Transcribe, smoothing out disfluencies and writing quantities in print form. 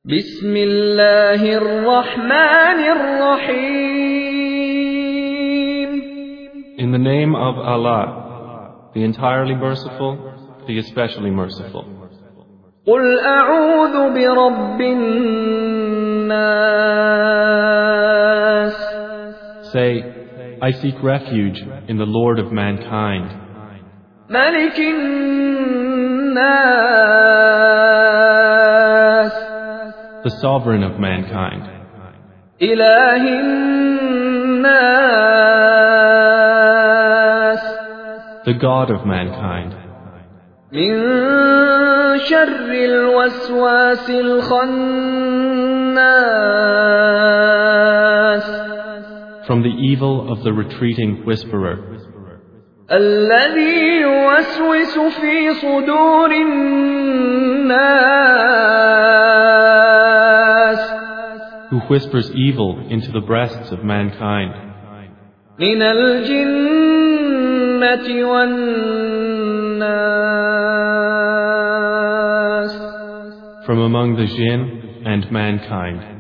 بسم الله الرحمن الرحيم. In the name of Allah, the entirely merciful, the especially merciful. قل أعوذ برب الناس. Say, I seek refuge in the Lord of mankind, ملك الناس. the sovereign of mankind, إله الناس. the God of mankind, من شر الوسواس الخناس. from the evil of the retreating whisperer, الذي يوسوس في صدور الناس. who whispers evil into the breasts of mankind, من الجنة والناس. from among the jinn and mankind.